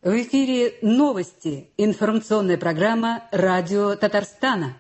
В эфире новости. Информационная программа «Радио Татарстана».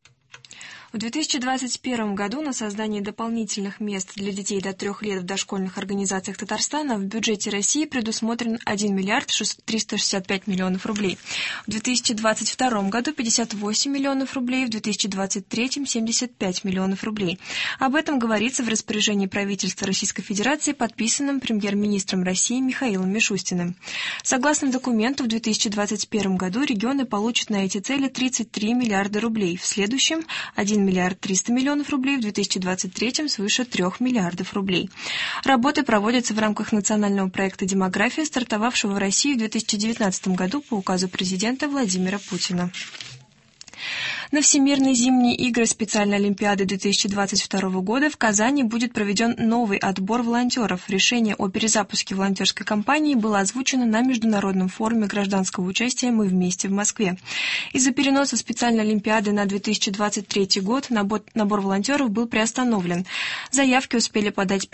В 2021 году на создание дополнительных мест для детей до 3 лет в дошкольных организациях Татарстана в бюджете России предусмотрен 1 миллиард 365 миллионов рублей. В 2022 году 58 миллионов рублей, в 2023 75 миллионов рублей. Об этом говорится в распоряжении правительства Российской Федерации, подписанном премьер-министром России Михаилом Мишустиным. Согласно документу, в 2021 году регионы получат на эти цели 33 миллиарда рублей. В следующем 1 миллиард 300 миллионов рублей, в 2023 свыше 3 миллиардов рублей. Работы проводятся в рамках национального проекта «Демография», стартовавшего в России в 2019 году по указу президента Владимира Путина. На Всемирные зимние игры специальной Олимпиады 2022 года в Казани будет проведен новый отбор волонтеров. Решение о перезапуске волонтерской кампании было озвучено на Международном форуме гражданского участия «Мы вместе» в Москве. Из-за переноса специальной Олимпиады на 2023 год набор волонтеров был приостановлен. Заявки успели подать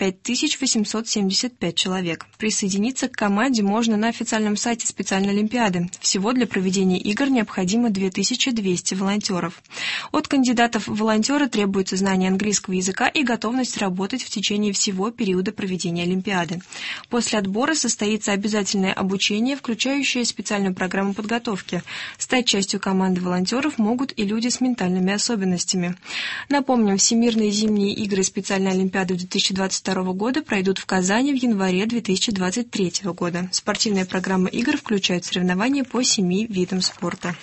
5875 человек. Присоединиться к команде можно на официальном сайте специальной Олимпиады. Всего для проведения игр необходимо 2200 волонтеров. От кандидатов в волонтеры требуется знание английского языка и готовность работать в течение всего периода проведения Олимпиады. После отбора состоится обязательное обучение, включающее специальную программу подготовки. Стать частью команды волонтеров могут и люди с ментальными особенностями. Напомним, Всемирные зимние игры специальной Олимпиады 2022 года пройдут в Казани в январе 2023 года. Спортивная программа игр включает соревнования по 7 видам спорта.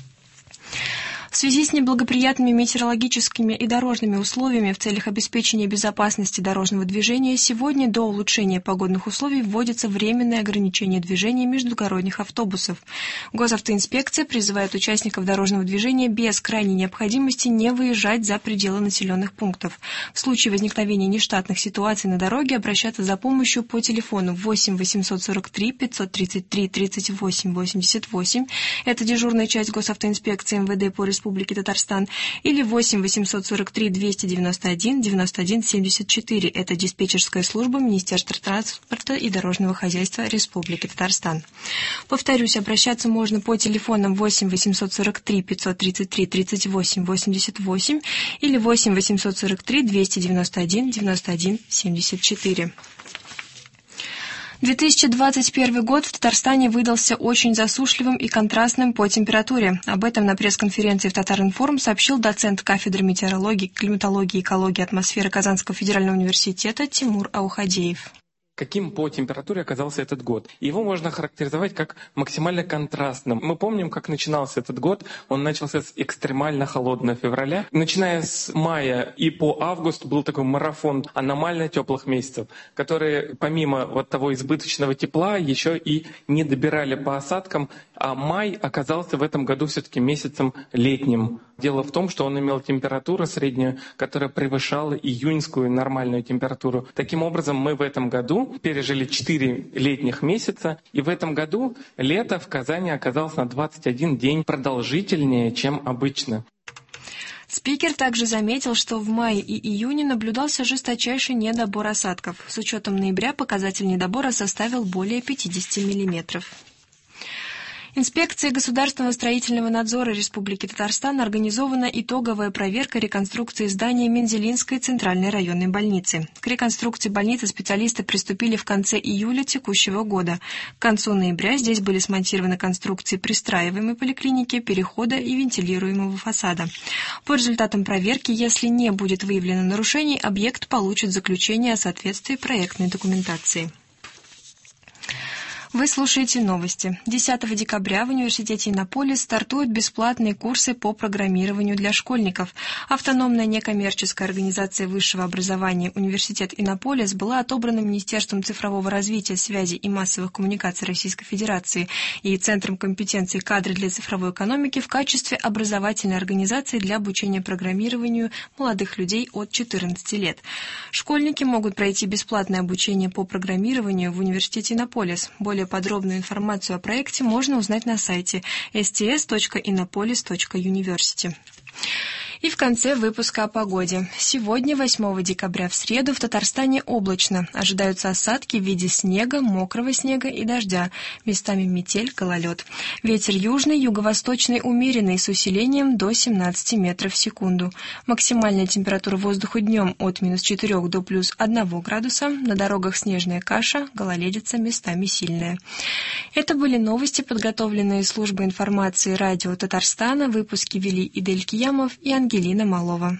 В связи с неблагоприятными метеорологическими и дорожными условиями в целях обеспечения безопасности дорожного движения сегодня до улучшения погодных условий вводится временное ограничение движения междугородних автобусов. Госавтоинспекция призывает участников дорожного движения без крайней необходимости не выезжать за пределы населенных пунктов. В случае возникновения нештатных ситуаций на дороге обращаться за помощью по телефону 8 843 533 38 88. Это дежурная часть Госавтоинспекции МВД по Республики Татарстан, или 8 843 291 91 74. Это диспетчерская служба Министерства транспорта и дорожного хозяйства Республики Татарстан. Повторюсь, обращаться можно по телефонам 8 843 533 38 88 или 8 843 291 91 74. 2021 год в Татарстане выдался очень засушливым и контрастным по температуре. Об этом на пресс-конференции в Татаринформ сообщил доцент кафедры метеорологии, климатологии, экологии, атмосферы Казанского федерального университета Тимур Аухадеев. Каким по температуре оказался этот год? Его можно характеризовать как максимально контрастным. Мы помним, как начинался этот год. Он начался с экстремально холодного февраля. Начиная с мая и по август был такой марафон аномально теплых месяцев, которые помимо вот того избыточного тепла еще и не добирали по осадкам. А май оказался в этом году все-таки месяцем летним. Дело в том, что он имел температуру среднюю, которая превышала июньскую нормальную температуру. Таким образом, мы в этом году пережили 4 летних месяца, и в этом году лето в Казани оказалось на 21 день продолжительнее, чем обычно. Спикер также заметил, что в мае и июне наблюдался жесточайший недобор осадков. С учетом ноября показатель недобора составил более 50 миллиметров. Инспекцией Государственного строительного надзора Республики Татарстан организована итоговая проверка реконструкции здания Мензелинской центральной районной больницы. К реконструкции больницы специалисты приступили в конце июля текущего года. К концу ноября здесь были смонтированы конструкции пристраиваемой поликлиники, перехода и вентилируемого фасада. По результатам проверки, если не будет выявлено нарушений, объект получит заключение о соответствии проектной документации. Вы слушаете новости. 10 декабря в университете Иннополис стартуют бесплатные курсы по программированию для школьников. Автономная некоммерческая организация высшего образования «Университет Иннополис» была отобрана Министерством цифрового развития, связи и массовых коммуникаций Российской Федерации и Центром компетенции кадры для цифровой экономики в качестве образовательной организации для обучения программированию молодых людей от 14 лет. Школьники могут пройти бесплатное обучение по программированию в университете Иннополис. Более подробную информацию о проекте можно узнать на сайте sts.innopolis.university. И в конце выпуска о погоде. Сегодня, 8 декабря, в среду, в Татарстане облачно. Ожидаются осадки в виде снега, мокрого снега и дождя. Местами метель, гололед. Ветер южный, юго-восточный умеренный с усилением до 17 метров в секунду. Максимальная температура воздуха днем от -4 до +1 градуса. На дорогах снежная каша, гололедица местами сильная. Это были новости, подготовленные службой информации радио Татарстана. Выпуски вели Идель Киямов и Ангелина Малова.